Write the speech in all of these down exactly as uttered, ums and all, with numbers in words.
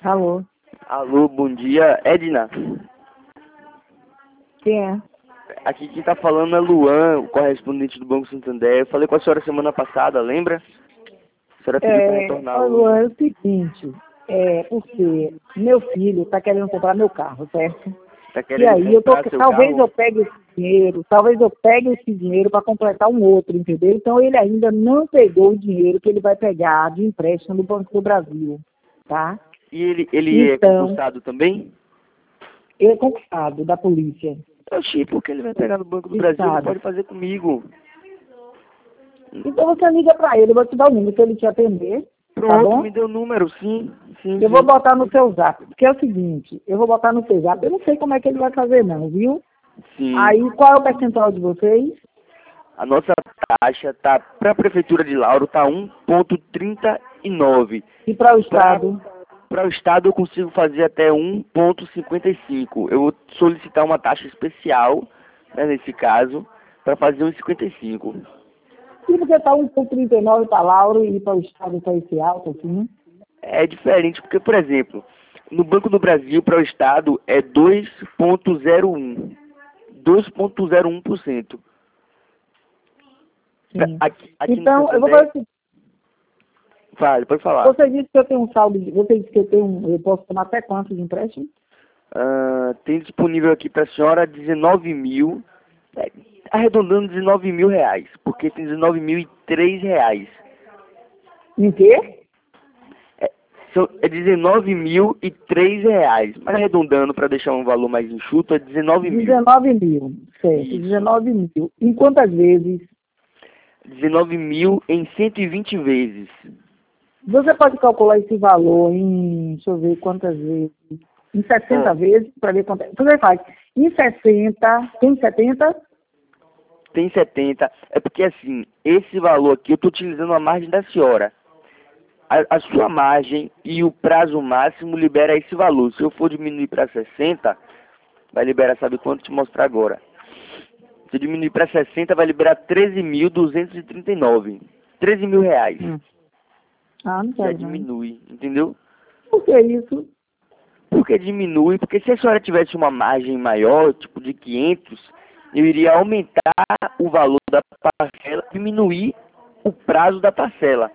Alô? Alô, bom dia. Edna, Quem é? aqui quem tá falando é Luan, o correspondente do Banco Santander. Eu falei com a senhora semana passada, lembra? A senhora pediu para É, retornar Alô, é hoje. o seguinte, é porque meu filho está querendo comprar meu carro, certo? Tá E querendo aí eu tô, comprar seu talvez eu carro? pegue esse dinheiro, talvez eu pegue esse dinheiro para completar um outro, entendeu? Então ele ainda não pegou o dinheiro que ele vai pegar de empréstimo do Banco do Brasil, tá? E ele, ele é Então, concursado também? ele é concursado da polícia Oxi, porque ele vai pegar no Banco do do Brasil, ele Estado. pode fazer comigo. Então você liga para ele, eu vou te dar o número, se ele te atender, tá Pronto, bom? me deu o número, sim, sim, Eu vou sim. botar no seu zap, porque é o seguinte, eu vou botar no seu zap, eu não sei como é que ele vai fazer não, viu? Sim. Aí, qual é o percentual de vocês? A nossa taxa tá para a prefeitura de Lauro tá um ponto trinta e nove. E para o Para Estado? para o estado eu consigo fazer até um ponto cinquenta e cinco. Eu vou solicitar uma taxa especial, né, nesse caso, para fazer um cinquenta e cinco. Se você está um ponto trinta e nove para Lauro e para o Estado está esse alto, assim, É diferente, porque, por exemplo, no Banco do Brasil, para o estado, é dois ponto zero um. dois ponto zero um por cento. sim. Aqui, aqui no Então, eu vou fazer Santander, assim, vale, pode falar. você disse que eu tenho um saldo, de, você disse que eu tenho um, eu posso tomar até quanto de empréstimo? Ah, tem disponível aqui para a senhora dezenove mil, é, arredondando dezenove mil reais, porque tem dezenove mil e três reais. Em quê? É, são, é dezenove mil e três reais, mas arredondando para deixar um valor mais enxuto, é dezenove mil. dezenove mil, certo, Isso. dezenove mil. Em quantas vezes? dezenove mil em cento e vinte vezes. Você pode calcular esse valor em, deixa eu ver quantas vezes, em sessenta Ó, vezes, para ver quanto é. Você faz em sessenta, tem setenta? tem setenta. É porque assim, esse valor aqui eu estou utilizando a margem da senhora. A, a sua margem e o prazo máximo libera esse valor. Se eu for diminuir para sessenta, vai liberar, sabe quanto? Te mostrar agora. Se eu diminuir para sessenta, vai liberar treze mil duzentos e trinta e nove. treze mil reais. Hum. Ah, não Já quero não. diminui, entendeu? Por que isso? Por que diminui? Porque se a senhora tivesse uma margem maior, tipo de quinhentos, eu iria aumentar o valor da parcela, diminuir o prazo da parcela.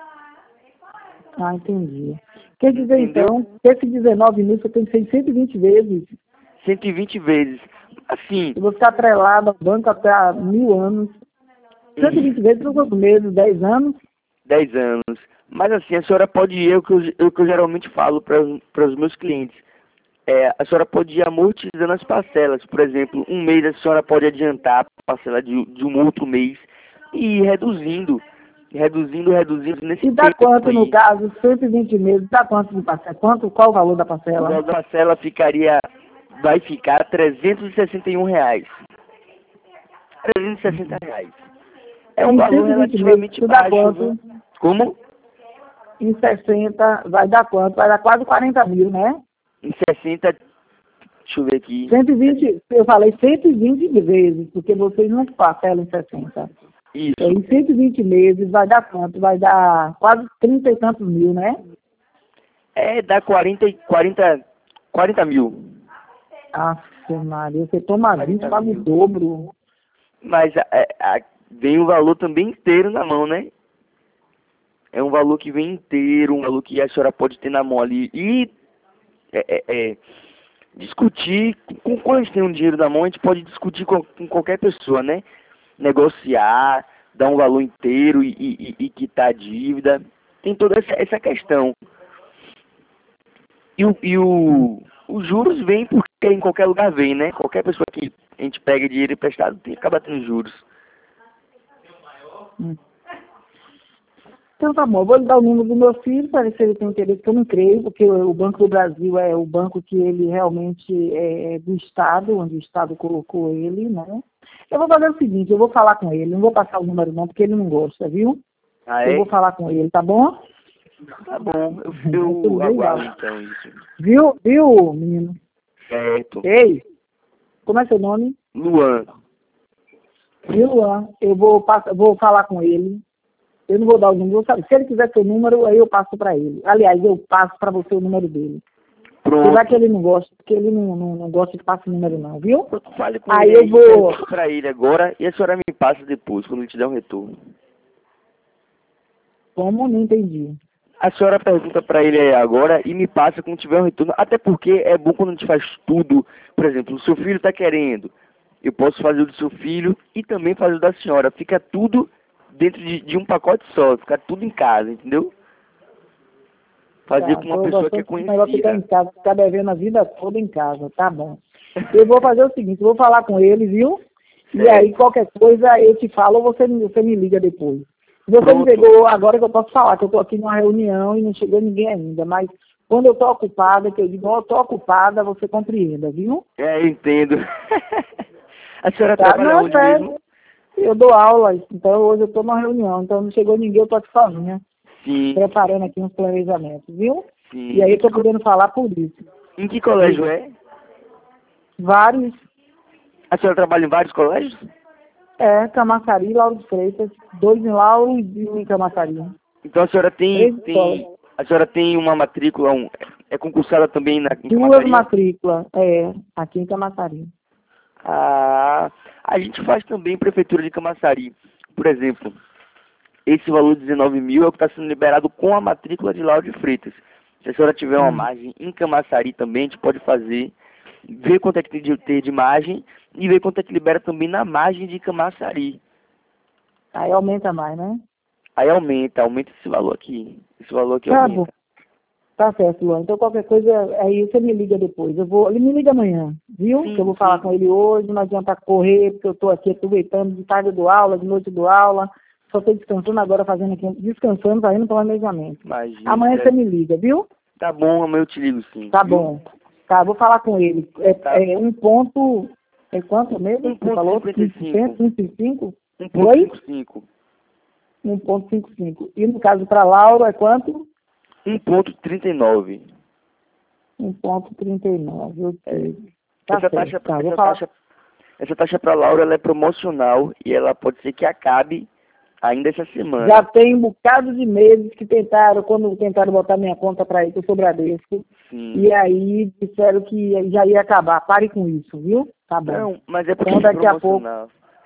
Ah, entendi. Quer dizer, Entendeu? então, que esse dezenove mil você tem que ser cento e vinte vezes. cento e vinte vezes. Assim, Eu vou ficar atrelado ao banco até há mil anos. cento e vinte vezes por quantos meses? dez anos? dez anos. Mas assim, a senhora pode ir, é o que eu, é o que eu geralmente falo para os meus clientes. É, a senhora pode ir amortizando as parcelas. Por exemplo, um mês a senhora pode adiantar a parcela de, de um outro mês e ir reduzindo, reduzindo, reduzindo nesse E dá tempo quanto, no aí. caso, cento e vinte meses, dá quanto de parcela? Quanto, qual o valor da O parcela? valor da parcela ficaria, vai ficar trezentos e sessenta e um reais. trezentos e sessenta reais. É um Em valor cento e vinte meses, relativamente isso dá baixo, viu? quanto? Como? Em sessenta, vai dar quanto? Vai dar quase quarenta mil, né? Em sessenta, deixa eu ver aqui. cento e vinte, eu falei cento e vinte vezes, porque vocês não parcelam em sessenta. É, Isso. em cento e vinte meses vai dar quanto? Vai dar quase trinta e tantos mil, né? É, dá quarenta, e- quarenta, quarenta mil. Aff, Maria, você toma vinte, quarenta paga o mil. dobro. Mas a- a- a- vem o valor também inteiro na mão, né? É um valor que vem inteiro, um valor que a senhora pode ter na mão ali. E é, é, é, discutir, com, quando a gente tem um dinheiro na mão, a gente pode discutir com, com qualquer pessoa, né? Negociar, dar um valor inteiro e, e, e quitar a dívida. Tem toda essa, essa questão. E, o, e o, os juros vêm porque em qualquer lugar vem, né? Qualquer pessoa que a gente pega dinheiro emprestado tem, acaba tendo juros. Hum. Então tá bom, eu vou lhe dar o número do meu filho para ver se ele tem interesse, que eu não creio, porque o o Banco do Brasil é o banco que ele realmente é do Estado, onde o Estado colocou ele, né? Eu vou fazer o seguinte, eu vou falar com ele, não vou passar o número não, porque ele não gosta, viu? Ah, Eu é? vou falar com ele, tá bom? Tá bom, eu, É tudo eu legal. aguardo então isso. Viu, viu, menino? Certo. Ei, como é seu nome? Luan. Viu, Luan? Eu vou, passar, vou falar com ele. Eu não vou dar o número, sabe? Se ele quiser seu número, aí eu passo para ele. Aliás, eu passo para você o número dele. Pronto. Apesar que ele não gosta, porque ele não, não, não gosta de passar o número não, viu? Fale com aí ele eu aí, vou... pergunto pra ele agora e a senhora me passa depois, quando ele te der um retorno. Como? Não entendi. A senhora pergunta pra ele aí agora e me passa quando tiver um retorno. Até porque é bom quando a gente faz tudo. Por exemplo, o seu filho tá querendo. Eu posso fazer o do seu filho e também fazer o da senhora. Fica tudo dentro de, de um pacote só. Fica tudo em casa, entendeu? Fazer Tá, com uma tô pessoa que é gostando desse negócio de ficar em conhecida. casa, ficar devendo a vida toda em casa, tá bom. Eu vou fazer o seguinte, eu vou falar com ele, viu? E Certo. aí qualquer coisa eu te falo ou você, me- você me liga depois. Se você me Pronto. pegou agora que eu posso falar, que eu tô aqui numa reunião e não chegou ninguém ainda, mas quando eu tô ocupada, que eu digo, ó, eu tô ocupada, você compreenda, viu? É, eu entendo. A senhora Tá? trabalha Não, onde sério. mesmo? Eu dou aula, então hoje eu tô numa reunião, então não chegou ninguém, eu tô aqui sozinha, Sim, preparando aqui uns planejamentos, viu? sim. E aí Em eu tô que, co- podendo falar por isso. em que colégio é? Vários, A senhora trabalha em vários colégios? é, Camaçari, Lauro de Freitas, dois em Lauro e um em Camaçari. Então a senhora tem, Três escolas. tem, a senhora tem uma matrícula, um, é concursada também na, em Duas Camaçari? matrículas, é, aqui em Camaçari. Ah, a gente faz também prefeitura de Camaçari. Por exemplo, esse valor de dezenove mil é o que está sendo liberado com a matrícula de Lauro de Freitas. Se a senhora tiver uma Hum. margem em Camaçari também, a gente pode fazer, ver quanto é que tem de, ter de margem e ver quanto é que libera também na margem de Camaçari. Aí aumenta mais, né? Aí aumenta, aumenta esse valor aqui. Esse valor aqui Tá bom. aumenta. Tá certo, Luan. Então qualquer coisa, aí você me liga depois. Eu vou, ele me liga amanhã, viu? Sim, Que eu vou falar sim. com ele hoje, não adianta correr, porque eu tô aqui aproveitando, de tarde eu dou aula, de noite eu dou aula. Só tô descansando agora, fazendo aqui, descansando, fazendo planejamento. Imagina. Amanhã você me liga, viu? Tá bom, amanhã eu te ligo sim. Tá viu? bom. Tá, vou falar com ele. É, Tá. é um ponto. É quanto mesmo? um Você falou? ponto cinquenta e cinco. quinze por cento? quinze por cento? um ponto Oi? cinquenta e cinco. um ponto cinquenta e cinco. E no caso para Lauro é quanto? um ponto trinta e nove. um ponto trinta e nove. Ok. É. Tá Essa certo. taxa, Tá, vou essa falar. taxa, essa taxa para Laura ela é promocional e ela pode ser que acabe ainda essa semana. Já tem um bocado de meses que tentaram, quando tentaram botar minha conta para ir, que eu sou Bradesco. Sim. E aí disseram que já ia acabar. Pare com isso, viu? Tá bom. Não, mas é porque Então é daqui a pouco. promocional.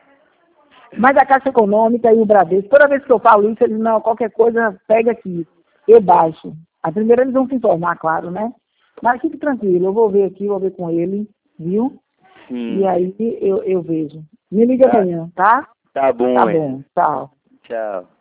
Mas a Caixa Econômica e o Bradesco, toda vez que eu falo isso, eles, não, qualquer coisa, pega aqui, eu baixo. A primeira eles vão se informar, claro, né? Mas fique tranquilo, eu vou ver aqui, vou ver com ele, viu? Sim. E aí eu, eu vejo. Me liga Tá. amanhã, tá? Tá bom, Tá é. bom, tchau. Tchau.